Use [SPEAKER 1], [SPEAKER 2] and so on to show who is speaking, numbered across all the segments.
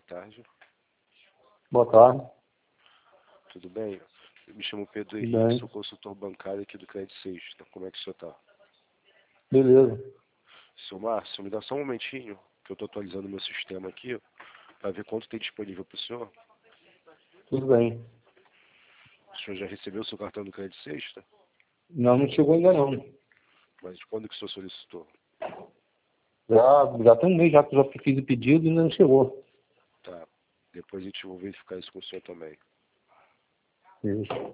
[SPEAKER 1] tarde.
[SPEAKER 2] Boa tarde.
[SPEAKER 1] Tudo bem? Eu me chamo Pedro
[SPEAKER 2] Tudo
[SPEAKER 1] Henrique,
[SPEAKER 2] bem.
[SPEAKER 1] sou consultor bancário aqui do Crédito Sexta. Como é que o senhor está?
[SPEAKER 2] Beleza.
[SPEAKER 1] Seu Márcio, me dá só um momentinho, que eu estou atualizando o meu sistema aqui, para ver quanto tem disponível para o senhor.
[SPEAKER 2] Tudo bem.
[SPEAKER 1] O senhor já recebeu o seu cartão do Crédito Sexta?
[SPEAKER 2] Não chegou ainda não.
[SPEAKER 1] Mas quando que o senhor solicitou?
[SPEAKER 2] Já tem um mês já que eu já fiz o pedido e ainda não chegou.
[SPEAKER 1] Tá. Depois a gente vai verificar isso com o senhor também.
[SPEAKER 2] Isso.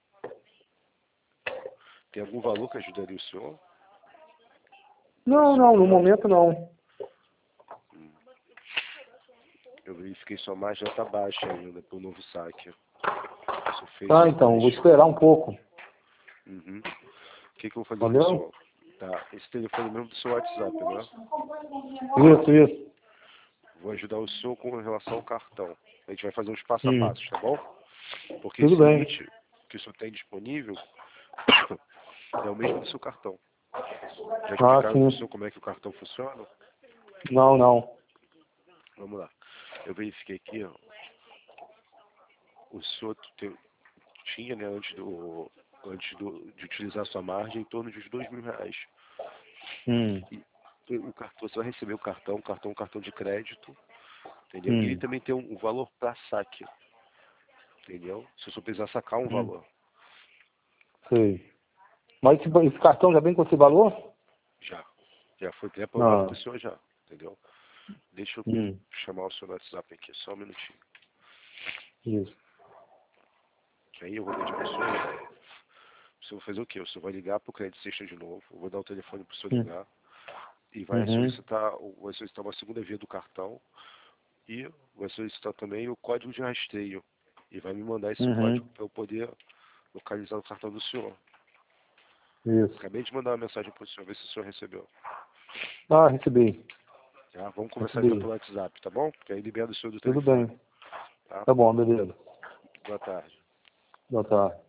[SPEAKER 1] Tem algum valor que ajudaria o senhor?
[SPEAKER 2] Não, no momento não.
[SPEAKER 1] Eu verifiquei sua margem, já está baixa ainda para o novo saque. Você fez
[SPEAKER 2] Tá, então, vou esperar um pouco.
[SPEAKER 1] Uhum. O que eu vou fazer com o
[SPEAKER 2] Valeu?
[SPEAKER 1] senhor? Tá. Esse telefone é mesmo do seu WhatsApp, né?
[SPEAKER 2] Isso.
[SPEAKER 1] Vou ajudar o senhor com relação ao cartão. A gente vai fazer uns passo a
[SPEAKER 2] Hum.
[SPEAKER 1] passos, tá bom? Porque
[SPEAKER 2] Tudo
[SPEAKER 1] esse
[SPEAKER 2] bem.
[SPEAKER 1] limite que o senhor tem disponível é o mesmo do seu cartão. Já explicaram para o
[SPEAKER 2] Sim.
[SPEAKER 1] senhor como é que o cartão funciona?
[SPEAKER 2] Não.
[SPEAKER 1] Vamos lá. Eu verifiquei aqui, ó. O senhor tinha, né, de utilizar a sua margem, em torno de uns R$ 2.000. E o cartão, você vai receber o cartão, um cartão de crédito, entendeu? E ele também tem um valor para saque, entendeu? Se o senhor precisar sacar um valor.
[SPEAKER 2] Sei. Mas esse cartão já vem com esse valor?
[SPEAKER 1] Já foi aprovado
[SPEAKER 2] Não.
[SPEAKER 1] para o senhor já, entendeu? Deixa eu chamar o seu WhatsApp aqui, só um minutinho.
[SPEAKER 2] Isso.
[SPEAKER 1] Aí eu vou pedir para o senhor, vai fazer o quê? O senhor vai ligar para o Crédito Sexta de novo, eu vou dar o telefone para o senhor ligar e vai solicitar uma segunda via do cartão e vai solicitar também o código de rastreio e vai me mandar esse código para eu poder localizar o cartão do senhor.
[SPEAKER 2] Isso.
[SPEAKER 1] Acabei de mandar uma mensagem para o senhor, ver se o senhor recebeu.
[SPEAKER 2] Recebi.
[SPEAKER 1] Tá? Vamos conversar então pelo WhatsApp, tá bom? Porque aí libera o senhor do
[SPEAKER 2] Tudo
[SPEAKER 1] telefone.
[SPEAKER 2] bem.
[SPEAKER 1] Tá?
[SPEAKER 2] Tá bom, beleza.
[SPEAKER 1] Boa tarde.
[SPEAKER 2] Boa tarde.